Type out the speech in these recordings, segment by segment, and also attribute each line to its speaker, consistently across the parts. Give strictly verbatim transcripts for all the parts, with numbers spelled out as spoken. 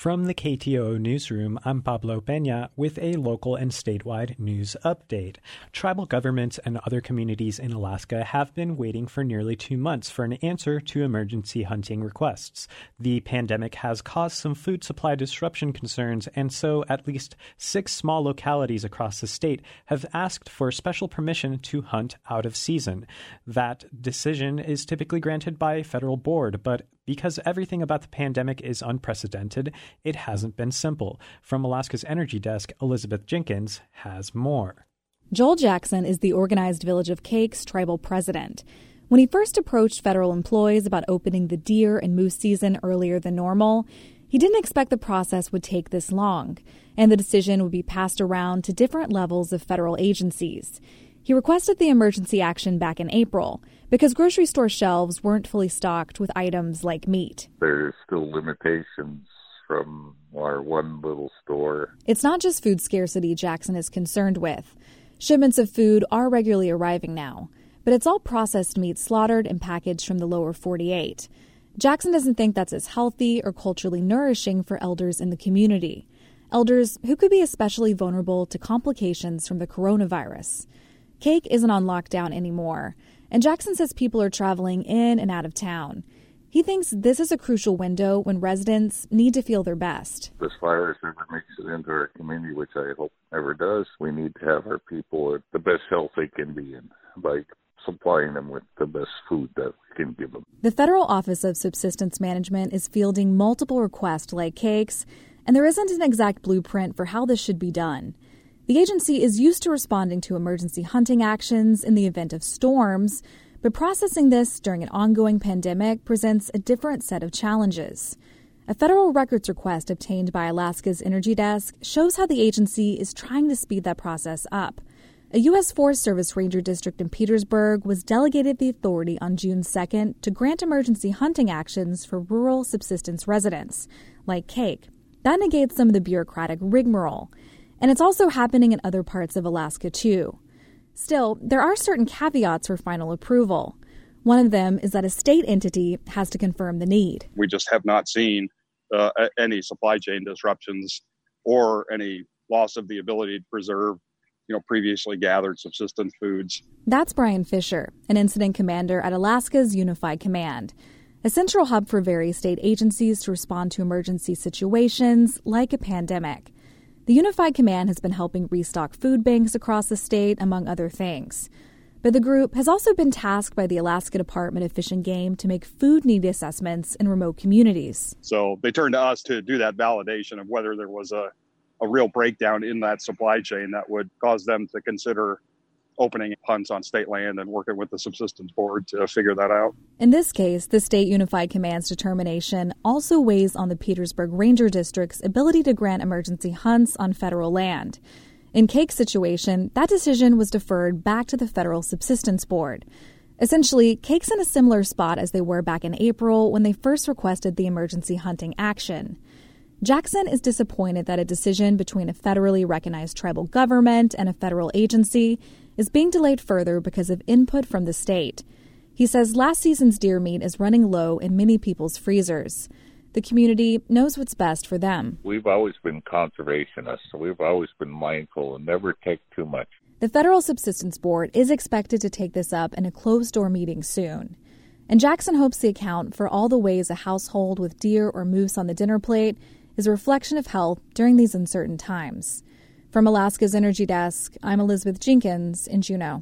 Speaker 1: From the K T O O newsroom, I'm Pablo Peña with a local and statewide news update. Tribal governments and other communities in Alaska have been waiting for nearly two months for an answer to emergency hunting requests. The pandemic has caused some food supply disruption concerns, and so at least six small localities across the state have asked for special permission to hunt out of season. That decision is typically granted by a federal board, but because everything about the pandemic is unprecedented, it hasn't been simple. From Alaska's Energy Desk, Elizabeth Jenkins has more.
Speaker 2: Joel Jackson is the Organized Village of Cakes tribal president. When he first approached federal employees about opening the deer and moose season earlier than normal, he didn't expect the process would take this long, and the decision would be passed around to different levels of federal agencies. He requested the emergency action back in April because grocery store shelves weren't fully stocked with items like meat.
Speaker 3: There's still limitations from our one little store.
Speaker 2: It's not just food scarcity Jackson is concerned with. Shipments of food are regularly arriving now, but it's all processed meat slaughtered and packaged from the lower forty-eight. Jackson doesn't think that's as healthy or culturally nourishing for elders in the community. Elders who could be especially vulnerable to complications from the coronavirus. Cake isn't on lockdown anymore, and Jackson says people are traveling in and out of town. He thinks this is a crucial window when residents need to feel their best.
Speaker 3: If this virus ever makes it into our community, which I hope never does, we need to have our people at the best health they can be in by supplying them with the best food that we can give them.
Speaker 2: The Federal Office of Subsistence Management is fielding multiple requests like Cakes, and there isn't an exact blueprint for how this should be done. The agency is used to responding to emergency hunting actions in the event of storms, but processing this during an ongoing pandemic presents a different set of challenges. A federal records request obtained by Alaska's Energy Desk shows how the agency is trying to speed that process up. A U S Forest Service ranger district in Petersburg was delegated the authority on June second to grant emergency hunting actions for rural subsistence residents, like Cake. That negates some of the bureaucratic rigmarole. And it's also happening in other parts of Alaska, too. Still, there are certain caveats for final approval. One of them is that a state entity has to confirm the need.
Speaker 4: We just have not seen uh, any supply chain disruptions or any loss of the ability to preserve, you know, previously gathered subsistence foods.
Speaker 2: That's Brian Fisher, an incident commander at Alaska's Unified Command, a central hub for various state agencies to respond to emergency situations like a pandemic. The Unified Command has been helping restock food banks across the state, among other things. But the group has also been tasked by the Alaska Department of Fish and Game to make food need assessments in remote communities.
Speaker 4: So they turned to us to do that validation of whether there was a, a real breakdown in that supply chain that would cause them to consider opening hunts on state land and working with the subsistence board to figure that out.
Speaker 2: In this case, the State Unified Command's determination also weighs on the Petersburg Ranger District's ability to grant emergency hunts on federal land. In Cake's situation, that decision was deferred back to the Federal Subsistence Board. Essentially, Cake's in a similar spot as they were back in April when they first requested the emergency hunting action. Jackson is disappointed that a decision between a federally recognized tribal government and a federal agency is being delayed further because of input from the state. He says last season's deer meat is running low in many people's freezers. The community knows what's best for them.
Speaker 3: We've always been conservationists, so we've always been mindful and never take too much.
Speaker 2: The Federal Subsistence Board is expected to take this up in a closed-door meeting soon. And Jackson hopes the account for all the ways a household with deer or moose on the dinner plate is a reflection of health during these uncertain times. From Alaska's Energy Desk, I'm Elizabeth Jenkins in Juneau.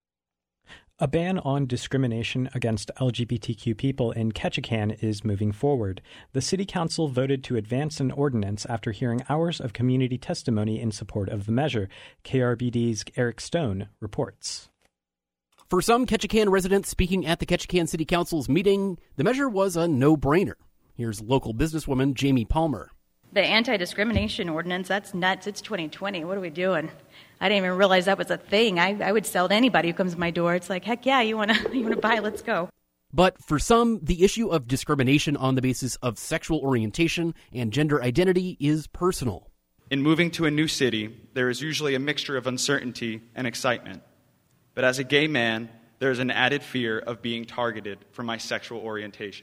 Speaker 1: A ban on discrimination against L G B T Q people in Ketchikan is moving forward. The City Council voted to advance an ordinance after hearing hours of community testimony in support of the measure. K R B D's Eric Stone reports.
Speaker 5: For some Ketchikan residents speaking at the Ketchikan City Council's meeting, the measure was a no-brainer. Here's local businesswoman Jamie Palmer.
Speaker 6: The anti-discrimination ordinance, that's nuts. It's twenty twenty. What are we doing? I didn't even realize that was a thing. I, I would sell to anybody who comes to my door. It's like, heck yeah, you want to you want to buy, let's go.
Speaker 5: But for some, the issue of discrimination on the basis of sexual orientation and gender identity is personal.
Speaker 7: In moving to a new city, there is usually a mixture of uncertainty and excitement. But as a gay man, there is an added fear of being targeted for my sexual orientation.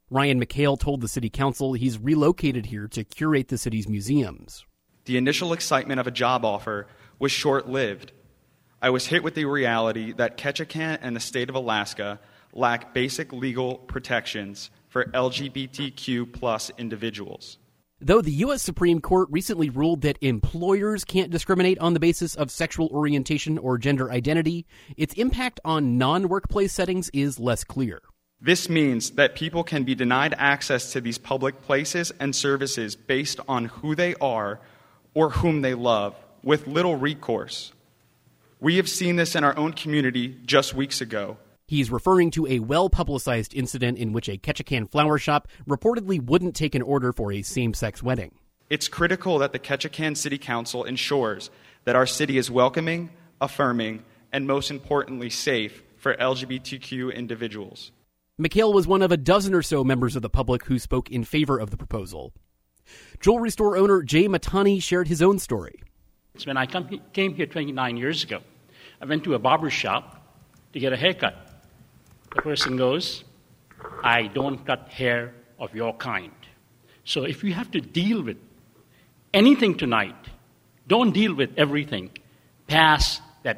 Speaker 5: Ryan McHale told the city council he's relocated here to curate the city's museums.
Speaker 7: The initial excitement of a job offer was short-lived. I was hit with the reality that Ketchikan and the state of Alaska lack basic legal protections for L G B T Q plus individuals.
Speaker 5: Though the U S Supreme Court recently ruled that employers can't discriminate on the basis of sexual orientation or gender identity, its impact on non-workplace settings is less clear.
Speaker 7: This means that people can be denied access to these public places and services based on who they are or whom they love, with little recourse. We have seen this in our own community just weeks ago.
Speaker 5: He's referring to a well-publicized incident in which a Ketchikan flower shop reportedly wouldn't take an order for a same-sex wedding.
Speaker 7: It's critical that the Ketchikan City Council ensures that our city is welcoming, affirming, and most importantly, safe for L G B T Q individuals.
Speaker 5: McHale was one of a dozen or so members of the public who spoke in favor of the proposal. Jewelry store owner Jay Matani shared his own story.
Speaker 8: When I come, came here twenty-nine years ago, I went to a barber shop to get a haircut. The person goes, I don't cut hair of your kind. So if you have to deal with anything tonight, don't deal with everything. Pass that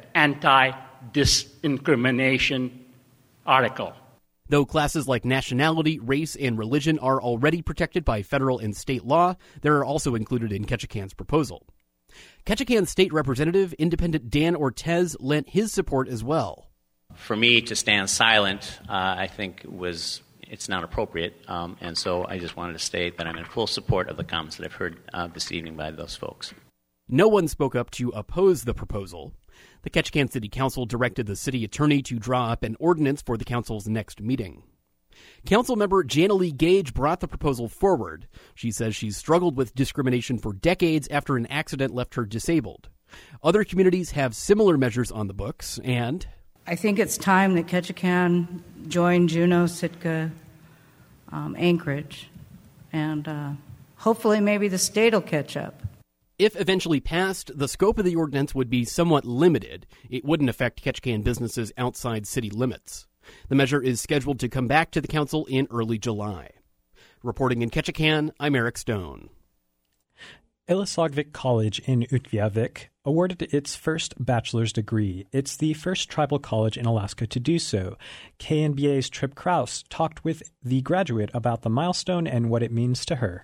Speaker 8: anti-discrimination article.
Speaker 5: Though classes like nationality, race, and religion are already protected by federal and state law, they are also included in Ketchikan's proposal. Ketchikan State Representative Independent Dan Ortez lent his support as well.
Speaker 9: For me to stand silent, uh, I think was it's not appropriate, um, and so I just wanted to state that I'm in full support of the comments that I've heard uh, this evening by those folks.
Speaker 5: No one spoke up to oppose the proposal. The Ketchikan City Council directed the city attorney to draw up an ordinance for the council's next meeting. Councilmember Janalee Gage brought the proposal forward. She says she's struggled with discrimination for decades after an accident left her disabled. Other communities have similar measures on the books, and
Speaker 10: I think it's time that Ketchikan join Juneau, Sitka, um, Anchorage, and uh, hopefully maybe the state will catch up.
Speaker 5: If eventually passed, the scope of the ordinance would be somewhat limited. It wouldn't affect Ketchikan businesses outside city limits. The measure is scheduled to come back to the council in early July. Reporting in Ketchikan, I'm Eric Stone.
Speaker 1: Ilisagvik College in Utqiagvik awarded its first bachelor's degree. It's the first tribal college in Alaska to do so. K N B A's Tripp Kraus talked with the graduate about the milestone and what it means to her.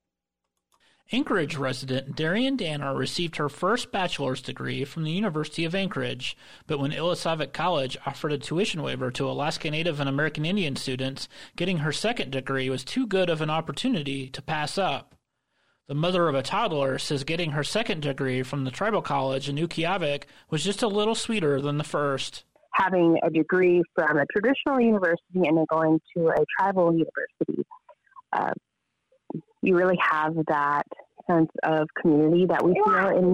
Speaker 11: Anchorage resident Darian Danner received her first bachelor's degree from the University of Anchorage, but when Ilisagvik College offered a tuition waiver to Alaska Native and American Indian students, getting her second degree was too good of an opportunity to pass up. The mother of a toddler says getting her second degree from the tribal college in Utqiagvik was just a little sweeter than the first.
Speaker 12: Having a degree from a traditional university and then going to a tribal university, uh, you really have that sense of community that we feel in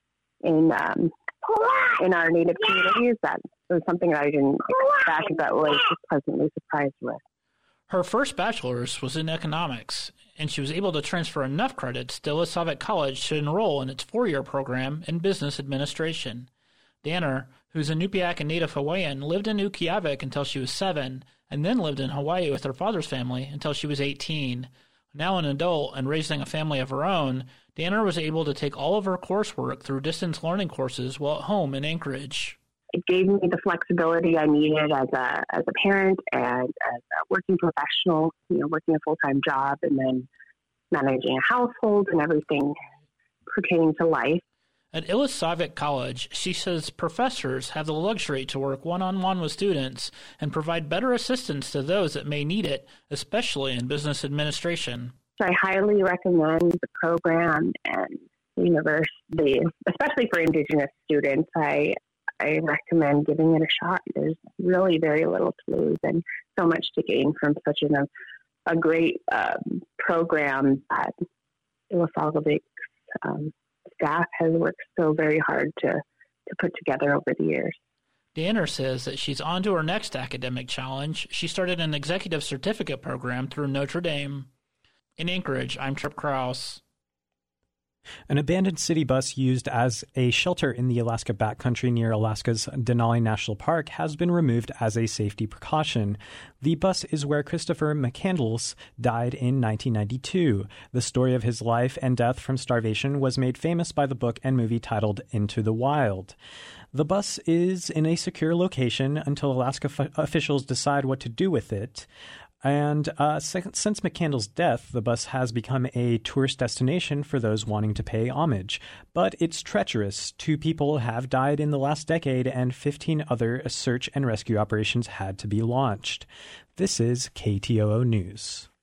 Speaker 12: in um, in our Native communities. That was something that I didn't expect, but was just pleasantly surprised with.
Speaker 11: Her first bachelor's was in economics, and she was able to transfer enough credits to Ilisagvik College to enroll in its four-year program in business administration. Danner, who's a Nupiaq and Native Hawaiian, lived in Utqiagvik until she was seven, and then lived in Hawaii with her father's family until she was eighteen. Now an adult and raising a family of her own, Danner was able to take all of her coursework through distance learning courses while at home in Anchorage.
Speaker 12: It gave me the flexibility I needed as a as a parent and as a working professional, you know, working a full-time job and then managing a household and everything pertaining to life.
Speaker 11: At Ilisagvik College, she says professors have the luxury to work one-on-one with students and provide better assistance to those that may need it, especially in business administration.
Speaker 12: I highly recommend the program and the university, especially for Indigenous students. I I recommend giving it a shot. There's really very little to lose and so much to gain from such an, a great um, program that Ilisagvik's um, staff has worked so very hard to, to put together over the years.
Speaker 11: Danner says that she's on to her next academic challenge. She started an executive certificate program through Notre Dame. In Anchorage, I'm Tripp Kraus.
Speaker 1: An abandoned city bus used as a shelter in the Alaska backcountry near Alaska's Denali National Park has been removed as a safety precaution. The bus is where Christopher McCandless died in nineteen ninety-two. The story of his life and death from starvation was made famous by the book and movie titled Into the Wild. The bus is in a secure location until Alaska f- officials decide what to do with it. And uh, since McCandless' death, the bus has become a tourist destination for those wanting to pay homage. But it's treacherous. Two people have died in the last decade, and fifteen other search and rescue operations had to be launched. This is K T O O News.